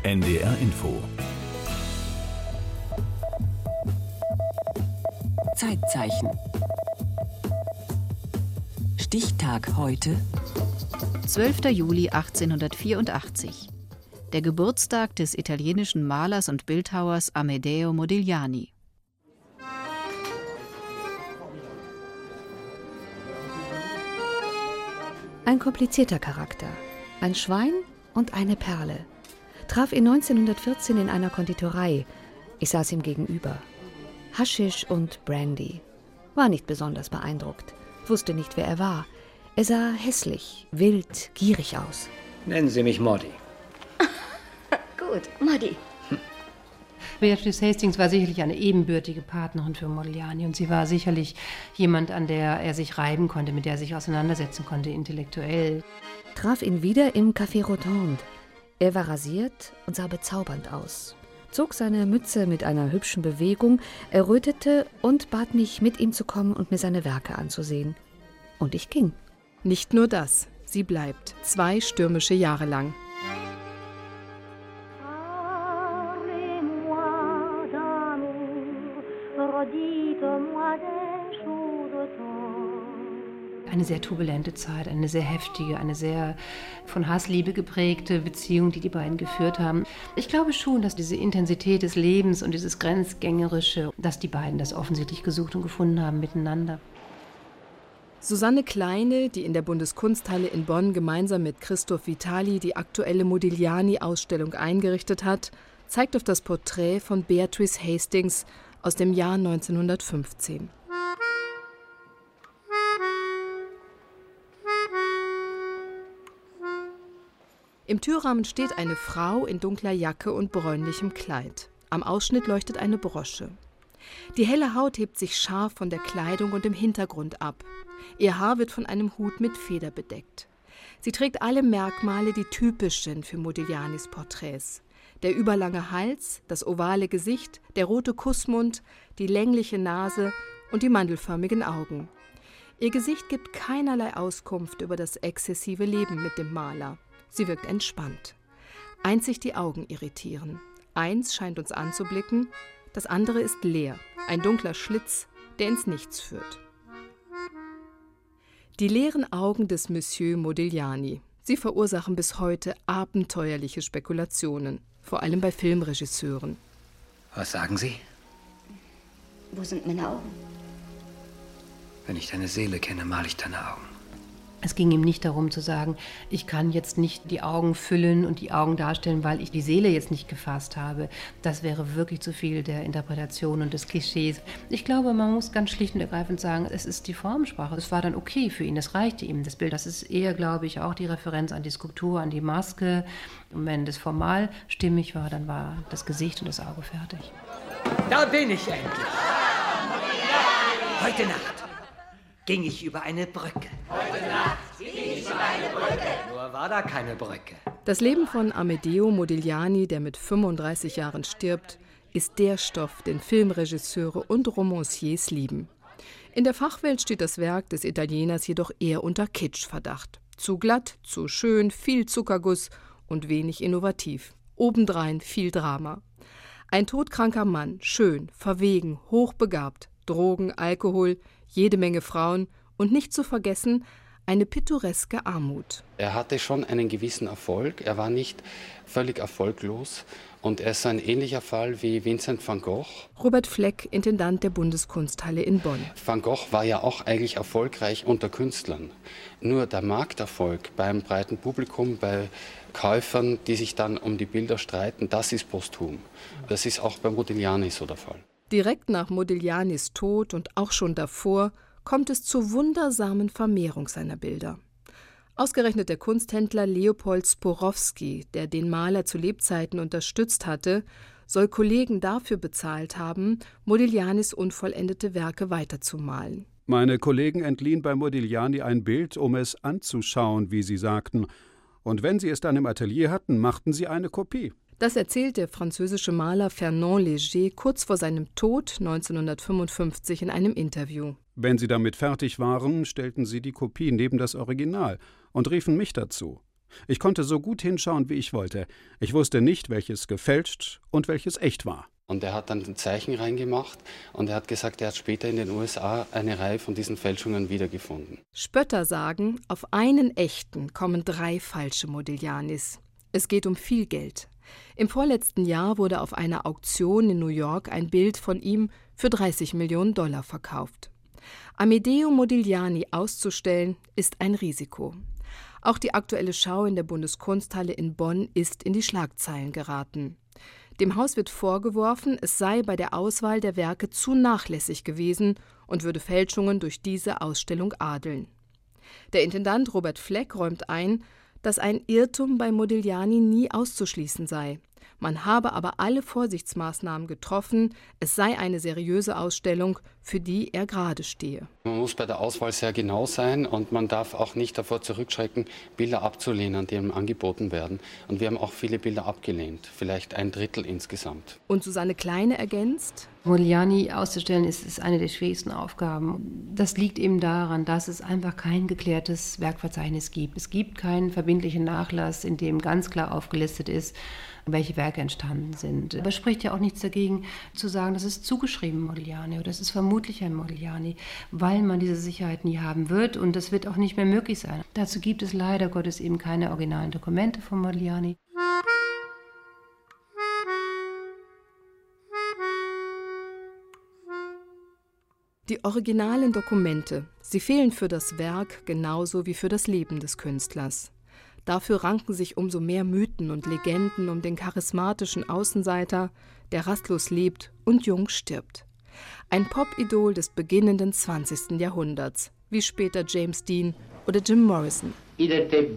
NDR Info. Zeitzeichen. Stichtag heute. 12. Juli 1884. Der Geburtstag des italienischen Malers und Bildhauers Amedeo Modigliani. Ein komplizierter Charakter, ein Schwein und eine Perle. Traf ihn 1914 in einer Konditorei. Ich saß ihm gegenüber. Haschisch und Brandy. War nicht besonders beeindruckt, wusste nicht, wer er war. Er sah hässlich, wild, gierig aus. Nennen Sie mich Modi. Gut, Modi. Beatrice Hastings war sicherlich eine ebenbürtige Partnerin für Modigliani und sie war sicherlich jemand, an der er sich reiben konnte, mit der er sich auseinandersetzen konnte, intellektuell. Traf ihn wieder im Café Rotonde. Er war rasiert und sah bezaubernd aus. Zog seine Mütze mit einer hübschen Bewegung, errötete und bat mich, mit ihm zu kommen und mir seine Werke anzusehen. Und ich ging. Nicht nur das, sie bleibt 2 stürmische Jahre lang. Eine sehr turbulente Zeit, eine sehr heftige, eine sehr von Hassliebe geprägte Beziehung, die die beiden geführt haben. Ich glaube schon, dass diese Intensität des Lebens und dieses Grenzgängerische, dass die beiden das offensichtlich gesucht und gefunden haben miteinander. Susanne Kleine, die in der Bundeskunsthalle in Bonn gemeinsam mit Christoph Vitali die aktuelle Modigliani-Ausstellung eingerichtet hat, zeigt auf das Porträt von Beatrice Hastings aus dem Jahr 1915. Im Türrahmen steht eine Frau in dunkler Jacke und bräunlichem Kleid. Am Ausschnitt leuchtet eine Brosche. Die helle Haut hebt sich scharf von der Kleidung und dem Hintergrund ab. Ihr Haar wird von einem Hut mit Feder bedeckt. Sie trägt alle Merkmale, die typisch sind für Modiglianis Porträts. Der überlange Hals, das ovale Gesicht, der rote Kussmund, die längliche Nase und die mandelförmigen Augen. Ihr Gesicht gibt keinerlei Auskunft über das exzessive Leben mit dem Maler. Sie wirkt entspannt. Einzig die Augen irritieren. Eins scheint uns anzublicken, das andere ist leer, ein dunkler Schlitz, der ins Nichts führt. Die leeren Augen des Monsieur Modigliani. Sie verursachen bis heute abenteuerliche Spekulationen, vor allem bei Filmregisseuren. Was sagen Sie? Wo sind meine Augen? Wenn ich deine Seele kenne, male ich deine Augen. Es ging ihm nicht darum zu sagen, ich kann jetzt nicht die Augen füllen und die Augen darstellen, weil ich die Seele jetzt nicht gefasst habe. Das wäre wirklich zu viel der Interpretation und des Klischees. Ich glaube, man muss ganz schlicht und ergreifend sagen, es ist die Formensprache. Es war dann okay für ihn, das reichte ihm, das Bild. Das ist eher, glaube ich, auch die Referenz an die Skulptur, an die Maske. Und wenn das formal stimmig war, dann war das Gesicht und das Auge fertig. Da bin ich endlich. Heute Nacht ging ich über eine Brücke. Heute Nacht ging ich über eine Brücke. Nur war da keine Brücke. Das Leben von Amedeo Modigliani, der mit 35 Jahren stirbt, ist der Stoff, den Filmregisseure und Romanciers lieben. In der Fachwelt steht das Werk des Italieners jedoch eher unter Kitschverdacht. Zu glatt, zu schön, viel Zuckerguss und wenig innovativ. Obendrein viel Drama. Ein todkranker Mann, schön, verwegen, hochbegabt, Drogen, Alkohol, jede Menge Frauen und nicht zu vergessen eine pittoreske Armut. Er hatte schon einen gewissen Erfolg, er war nicht völlig erfolglos und er ist ein ähnlicher Fall wie Vincent van Gogh. Robert Fleck, Intendant der Bundeskunsthalle in Bonn. Van Gogh war ja auch eigentlich erfolgreich unter Künstlern. Nur der Markterfolg beim breiten Publikum, bei Käufern, die sich dann um die Bilder streiten, das ist posthum. Das ist auch bei Modigliani so der Fall. Direkt nach Modiglianis Tod und auch schon davor kommt es zur wundersamen Vermehrung seiner Bilder. Ausgerechnet der Kunsthändler Leopold Sporowski, der den Maler zu Lebzeiten unterstützt hatte, soll Kollegen dafür bezahlt haben, Modiglianis unvollendete Werke weiterzumalen. Meine Kollegen entliehen bei Modigliani ein Bild, um es anzuschauen, wie sie sagten. Und wenn sie es dann im Atelier hatten, machten sie eine Kopie. Das erzählt der französische Maler Fernand Léger kurz vor seinem Tod 1955 in einem Interview. Wenn sie damit fertig waren, stellten sie die Kopie neben das Original und riefen mich dazu. Ich konnte so gut hinschauen, wie ich wollte. Ich wusste nicht, welches gefälscht und welches echt war. Und er hat dann ein Zeichen reingemacht und er hat gesagt, er hat später in den USA eine Reihe von diesen Fälschungen wiedergefunden. Spötter sagen, auf einen echten kommen 3 falsche Modiglianis. Es geht um viel Geld. Im vorletzten Jahr wurde auf einer Auktion in New York ein Bild von ihm für $30 Millionen verkauft. Amedeo Modigliani auszustellen, ist ein Risiko. Auch die aktuelle Schau in der Bundeskunsthalle in Bonn ist in die Schlagzeilen geraten. Dem Haus wird vorgeworfen, es sei bei der Auswahl der Werke zu nachlässig gewesen und würde Fälschungen durch diese Ausstellung adeln. Der Intendant Robert Fleck räumt ein, dass ein Irrtum bei Modigliani nie auszuschließen sei. Man habe aber alle Vorsichtsmaßnahmen getroffen, es sei eine seriöse Ausstellung, für die er gerade stehe. Man muss bei der Auswahl sehr genau sein und man darf auch nicht davor zurückschrecken, Bilder abzulehnen, die einem angeboten werden. Und wir haben auch viele Bilder abgelehnt, vielleicht 1/3 insgesamt. Und Susanne Kleine ergänzt: Modigliani auszustellen ist eine der schwierigsten Aufgaben. Das liegt eben daran, dass es einfach kein geklärtes Werkverzeichnis gibt. Es gibt keinen verbindlichen Nachlass, in dem ganz klar aufgelistet ist, welche Werke entstanden sind. Aber es spricht ja auch nichts dagegen, zu sagen, das ist zugeschrieben Modigliani oder es ist vermutlich ein Modigliani, weil man diese Sicherheit nie haben wird und das wird auch nicht mehr möglich sein. Dazu gibt es leider Gottes eben keine originalen Dokumente von Modigliani. Die originalen Dokumente, sie fehlen für das Werk genauso wie für das Leben des Künstlers. Dafür ranken sich umso mehr Mythen und Legenden um den charismatischen Außenseiter, der rastlos lebt und jung stirbt. Ein Pop-Idol des beginnenden 20. Jahrhunderts, wie später James Dean oder Jim Morrison. Er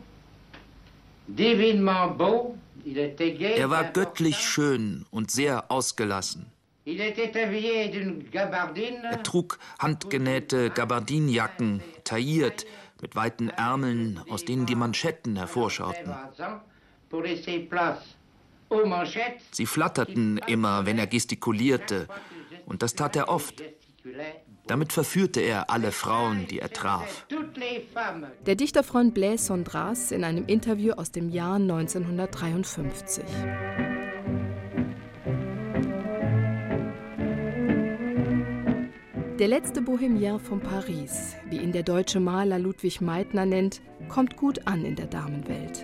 war göttlich schön und sehr ausgelassen. Er trug handgenähte Gabardinjacken, tailliert, mit weiten Ärmeln, aus denen die Manschetten hervorschauten. Sie flatterten immer, wenn er gestikulierte, und das tat er oft. Damit verführte er alle Frauen, die er traf. Der Dichterfreund Blaise Cendrars in einem Interview aus dem Jahr 1953. Der letzte Bohemian von Paris, wie ihn der deutsche Maler Ludwig Meitner nennt, kommt gut an in der Damenwelt.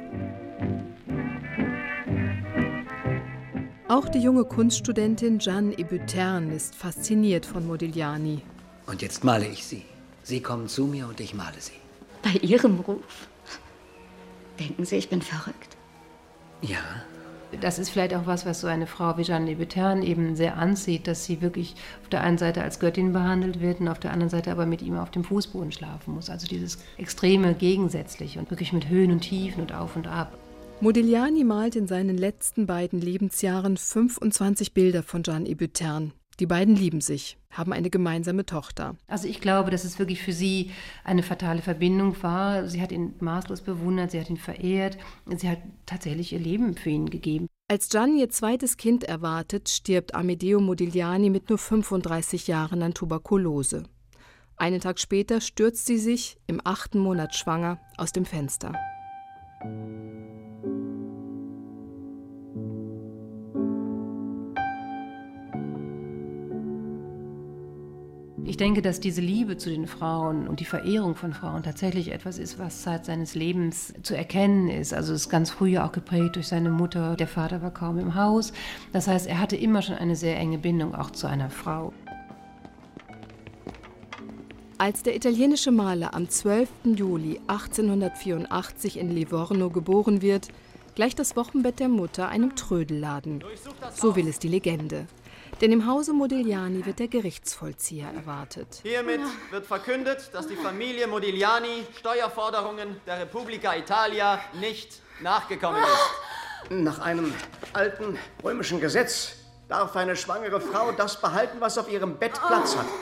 Auch die junge Kunststudentin Jeanne Hébuterne ist fasziniert von Modigliani. Und jetzt male ich sie. Sie kommen zu mir und ich male sie. Bei Ihrem Ruf? Denken Sie, ich bin verrückt? Ja. Das ist vielleicht auch was so eine Frau wie Jeanne Hébuterne eben sehr anzieht, dass sie wirklich auf der einen Seite als Göttin behandelt wird und auf der anderen Seite aber mit ihm auf dem Fußboden schlafen muss. Also dieses extreme Gegensätzliche und wirklich mit Höhen und Tiefen und auf und ab. Modigliani malt in seinen letzten beiden Lebensjahren 25 Bilder von Jeanne Hébuterne. Die beiden lieben sich, haben eine gemeinsame Tochter. Also ich glaube, dass es wirklich für sie eine fatale Verbindung war. Sie hat ihn maßlos bewundert, sie hat ihn verehrt, sie hat tatsächlich ihr Leben für ihn gegeben. Als Jeanne ihr zweites Kind erwartet, stirbt Amedeo Modigliani mit nur 35 Jahren an Tuberkulose. Einen Tag später stürzt sie sich, im 8. Monat schwanger, aus dem Fenster. Ich denke, dass diese Liebe zu den Frauen und die Verehrung von Frauen tatsächlich etwas ist, was Zeit seines Lebens zu erkennen ist. Also es ist ganz früh auch geprägt durch seine Mutter. Der Vater war kaum im Haus. Das heißt, er hatte immer schon eine sehr enge Bindung auch zu einer Frau. Als der italienische Maler am 12. Juli 1884 in Livorno geboren wird, gleicht das Wochenbett der Mutter einem Trödelladen. So will es die Legende. Denn im Hause Modigliani wird der Gerichtsvollzieher erwartet. Hiermit wird verkündet, dass die Familie Modigliani Steuerforderungen der Repubblica Italia nicht nachgekommen ist. Nach einem alten römischen Gesetz darf eine schwangere Frau das behalten, was auf ihrem Bett Platz hat.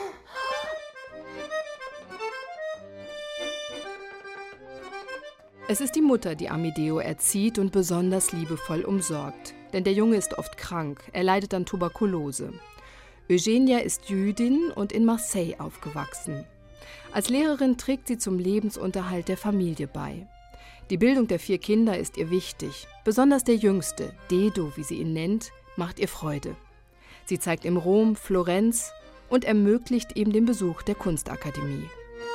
Es ist die Mutter, die Amedeo erzieht und besonders liebevoll umsorgt. Denn der Junge ist oft krank, er leidet an Tuberkulose. Eugenia ist Jüdin und in Marseille aufgewachsen. Als Lehrerin trägt sie zum Lebensunterhalt der Familie bei. Die Bildung der 4 Kinder ist ihr wichtig. Besonders der Jüngste, Dedo, wie sie ihn nennt, macht ihr Freude. Sie zeigt ihm Rom, Florenz und ermöglicht ihm den Besuch der Kunstakademie.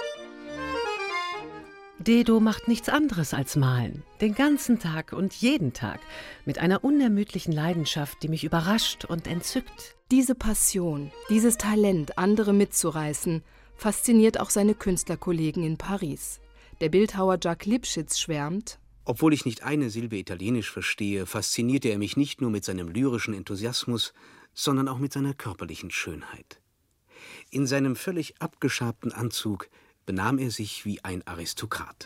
Dedo macht nichts anderes als malen. Den ganzen Tag und jeden Tag. Mit einer unermüdlichen Leidenschaft, die mich überrascht und entzückt. Diese Passion, dieses Talent, andere mitzureißen, fasziniert auch seine Künstlerkollegen in Paris. Der Bildhauer Jacques Lipchitz schwärmt: Obwohl ich nicht eine Silbe Italienisch verstehe, faszinierte er mich nicht nur mit seinem lyrischen Enthusiasmus, sondern auch mit seiner körperlichen Schönheit. In seinem völlig abgeschabten Anzug benahm er sich wie ein Aristokrat.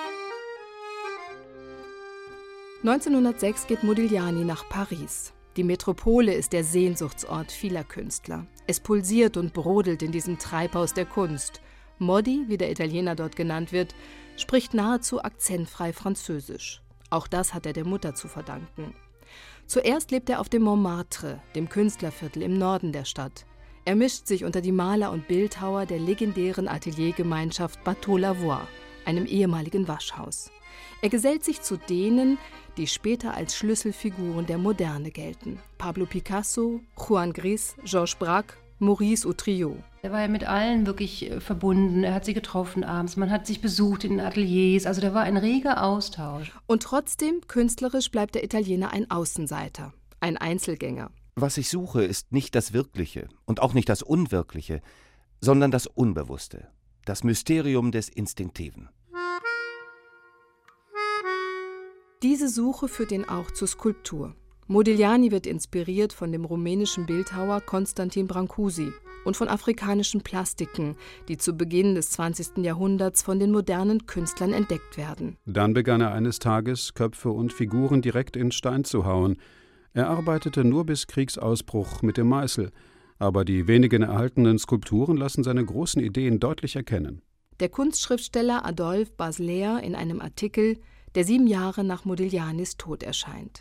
1906 geht Modigliani nach Paris. Die Metropole ist der Sehnsuchtsort vieler Künstler. Es pulsiert und brodelt in diesem Treibhaus der Kunst. Modi, wie der Italiener dort genannt wird, spricht nahezu akzentfrei Französisch. Auch das hat er der Mutter zu verdanken. Zuerst lebt er auf dem Montmartre, dem Künstlerviertel im Norden der Stadt. Er mischt sich unter die Maler und Bildhauer der legendären Ateliergemeinschaft Bateau Lavoie, einem ehemaligen Waschhaus. Er gesellt sich zu denen, die später als Schlüsselfiguren der Moderne gelten: Pablo Picasso, Juan Gris, Georges Braque, Maurice Utrillo. Er war ja mit allen wirklich verbunden. Er hat sie getroffen abends, man hat sich besucht in den Ateliers. Also da war ein reger Austausch. Und trotzdem, künstlerisch bleibt der Italiener ein Außenseiter, ein Einzelgänger. Was ich suche, ist nicht das Wirkliche und auch nicht das Unwirkliche, sondern das Unbewusste, das Mysterium des Instinktiven. Diese Suche führt ihn auch zur Skulptur. Modigliani wird inspiriert von dem rumänischen Bildhauer Constantin Brancusi und von afrikanischen Plastiken, die zu Beginn des 20. Jahrhunderts von den modernen Künstlern entdeckt werden. Dann begann er eines Tages, Köpfe und Figuren direkt in Stein zu hauen. Er arbeitete nur bis Kriegsausbruch mit dem Meißel, aber die wenigen erhaltenen Skulpturen lassen seine großen Ideen deutlich erkennen. Der Kunstschriftsteller Adolphe Basler in einem Artikel, der 7 Jahre nach Modiglianis Tod erscheint.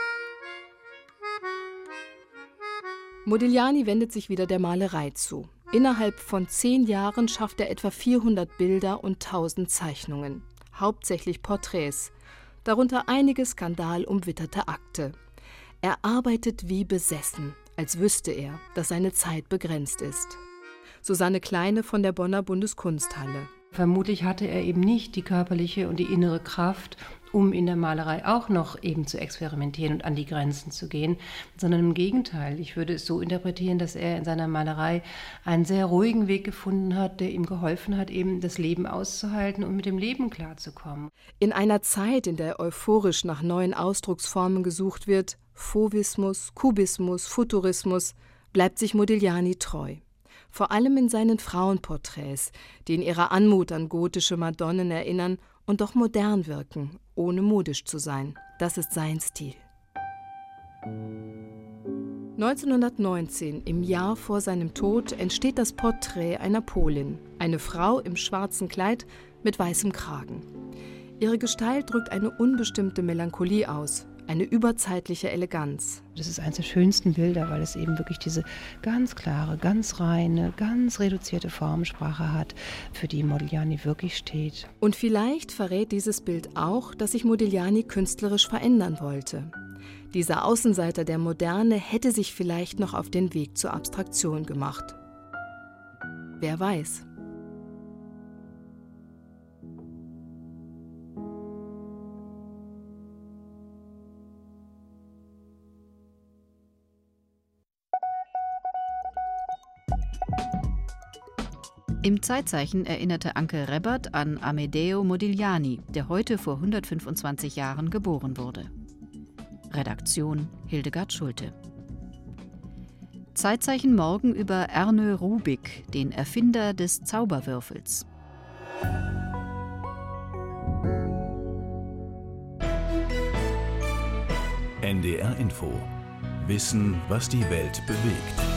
Modigliani wendet sich wieder der Malerei zu. Innerhalb von 10 Jahren schafft er etwa 400 Bilder und 1000 Zeichnungen, hauptsächlich Porträts, darunter einige skandalumwitterte Akte. Er arbeitet wie besessen, als wüsste er, dass seine Zeit begrenzt ist. Susanne Kleine von der Bonner Bundeskunsthalle. Vermutlich hatte er eben nicht die körperliche und die innere Kraft, um in der Malerei auch noch eben zu experimentieren und an die Grenzen zu gehen, sondern im Gegenteil. Ich würde es so interpretieren, dass er in seiner Malerei einen sehr ruhigen Weg gefunden hat, der ihm geholfen hat, eben das Leben auszuhalten und mit dem Leben klarzukommen. In einer Zeit, in der euphorisch nach neuen Ausdrucksformen gesucht wird, Fauvismus, Kubismus, Futurismus, bleibt sich Modigliani treu. Vor allem in seinen Frauenporträts, die in ihrer Anmut an gotische Madonnen erinnern und doch modern wirken, ohne modisch zu sein. Das ist sein Stil. 1919, im Jahr vor seinem Tod, entsteht das Porträt einer Polin, eine Frau im schwarzen Kleid mit weißem Kragen. Ihre Gestalt drückt eine unbestimmte Melancholie aus, eine überzeitliche Eleganz. Das ist eines der schönsten Bilder, weil es eben wirklich diese ganz klare, ganz reine, ganz reduzierte Formensprache hat, für die Modigliani wirklich steht. Und vielleicht verrät dieses Bild auch, dass sich Modigliani künstlerisch verändern wollte. Dieser Außenseiter der Moderne hätte sich vielleicht noch auf den Weg zur Abstraktion gemacht. Wer weiß? Im Zeitzeichen erinnerte Anke Rebbert an Amedeo Modigliani, der heute vor 125 Jahren geboren wurde. Redaktion Hildegard Schulte. Zeitzeichen morgen über Ernő Rubik, den Erfinder des Zauberwürfels. NDR Info. Wissen, was die Welt bewegt.